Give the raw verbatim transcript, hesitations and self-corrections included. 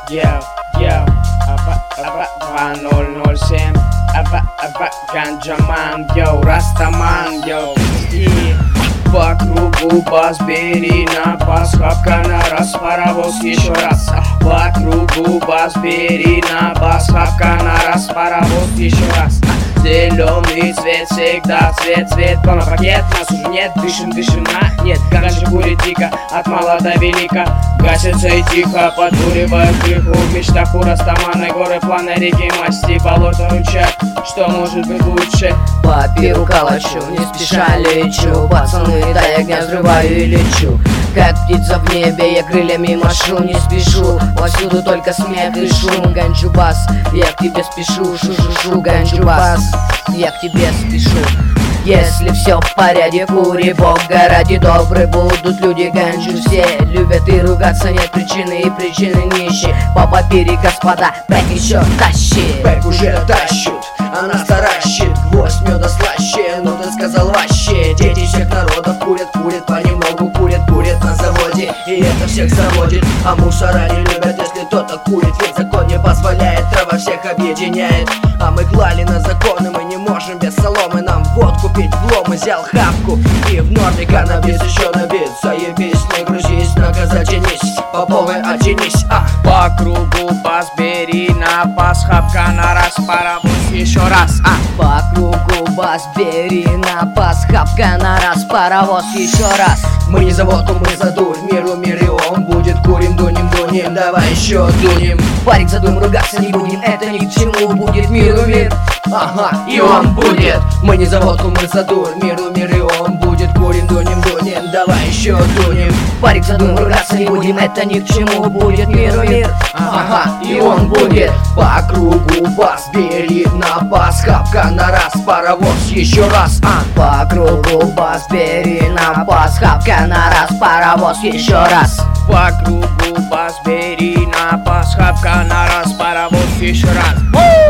Йоу, йоу, аба, аба, два ноль ноль семь, аба, аба, ганджаман, йоу, растаман, йоу. И по кругу бас бери на пас, хапка на раз, паровоз еще раз. По кругу бас бери на бас, хапка на раз, паровоз еще раз. Зеленый цвет всегда цвет, цвет, пакет, нас уже нет, дышим, дышим на нет. Ганджа курит дико, от мала до велика, гасится и тихо, подкуривает крыху. В мечтах у растамана горы, планы реки, масти, болото, ручья. Что может быть лучше? По пиру калачу, не спеша лечу. Пацаны, да я огня взрываю и лечу. Как птица в небе, я крыльями машу, не спешу. Повсюду только смех и шум. Ганджу бас, я к тебе спешу. Шу-шу-шу, ганджу бас, я к тебе спешу. Если все в порядке, кури, бога ради, добрые будут люди. Ганджу все любят и ругаться, нет причины и причины нищие. По папире, господа, бэк еще тащит. Бэк уже тащут, а нас таращит. Гвоздь меда слаще, ну ты сказал вообще. Дети всех народов курят, курят понемногу, курят, курят на заводе. И это всех заводит, а мусора не любят, если кто-то курит. Ведь закон не позволяет, трава всех объединяет. А мы клали на законы, мы не можем без соломы. Нам водку пить в лом, взял хапку и в норме каннабис еще набит. Заебись, не грузись, нога затянись, по полной оттянись, а. По кругу бас бери на пас, хапка на раз, паровоз еще раз, а. По кругу бас бери на пас, хапка на раз, паровоз еще раз. Мы не за водку, мы за дурь, миру мир и он будет. Курим, дунем, дунем, давай еще дунем. Парик, задумаем, ругаться не будем, это ни к чему, будет миру мир. Ага, и он будет. Мы не за водку, мы за дурь, миру мир и он будет. Курим, дунем, дунем, давай еще дунем. Парик, задумаем, ругаться не будем, это ни к чему, будет миру мир. Ага, и он будет. По кругу бас бери на пас, хапка на раз, паровоз еще раз, а. По кругу бас бери на пас, хапка на раз, паровоз еще раз. По кругу бас бери на пас, хапка на раз, паровоз еще раз.